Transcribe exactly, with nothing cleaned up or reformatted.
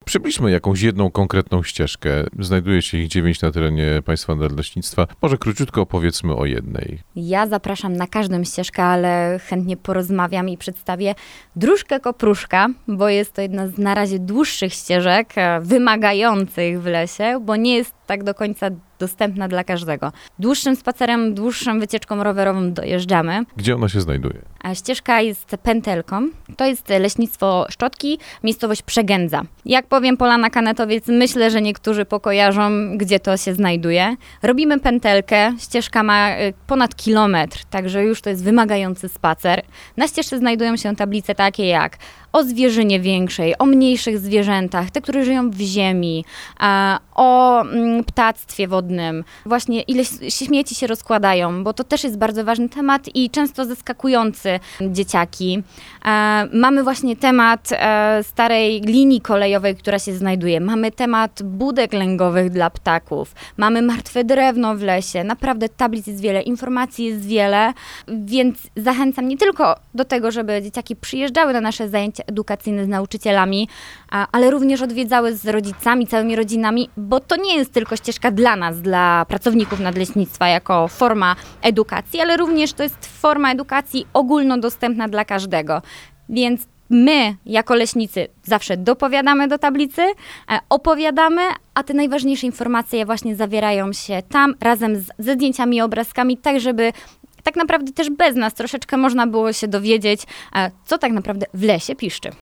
Przybliżmy jakąś jedną konkretną ścieżkę. Znajduje się ich dziewięć na terenie Państwa Nadleśnictwa. Może króciutko opowiedzmy o jednej. Ja zapraszam na każdą ścieżkę, ale chętnie porozmawiam i przedstawię Dróżkę Kopruszka, bo jest to jedna z na razie dłuższych ścieżek, wymagających w lesie, bo nie jest tak do końca dostępna dla każdego. Dłuższym spacerem, dłuższą wycieczką rowerową dojeżdżamy. Gdzie ona się znajduje? A ścieżka jest pętelką. To jest leśnictwo Szczotki, miejscowość Przegędza. Jak powiem Polana Kanetowiec, myślę, że niektórzy pokojarzą, gdzie to się znajduje. Robimy pętelkę. Ścieżka ma ponad kilometr, także już to jest wymagający spacer. Na ścieżce znajdują się tablice takie jak o zwierzynie większej, o mniejszych zwierzętach, te, które żyją w ziemi, o ptactwie wodnym, właśnie ile śmieci się rozkładają, bo to też jest bardzo ważny temat i często zaskakujący dzieciaki. Mamy właśnie temat starej linii kolejowej, która się znajduje. Mamy temat budek lęgowych dla ptaków. Mamy martwe drewno w lesie. Naprawdę tablic jest wiele, informacji jest wiele, więc zachęcam nie tylko do tego, żeby dzieciaki przyjeżdżały na nasze zajęcia edukacyjne z nauczycielami, ale również odwiedzały z rodzicami, całymi rodzinami, bo to nie jest tylko ścieżka dla nas, dla pracowników nadleśnictwa jako forma edukacji, ale również to jest forma edukacji ogólnodostępna dla każdego. Więc my, jako leśnicy, zawsze dopowiadamy do tablicy, opowiadamy, a te najważniejsze informacje właśnie zawierają się tam razem z, ze zdjęciami i obrazkami, tak żeby tak naprawdę też bez nas troszeczkę można było się dowiedzieć, co tak naprawdę w lesie piszczy.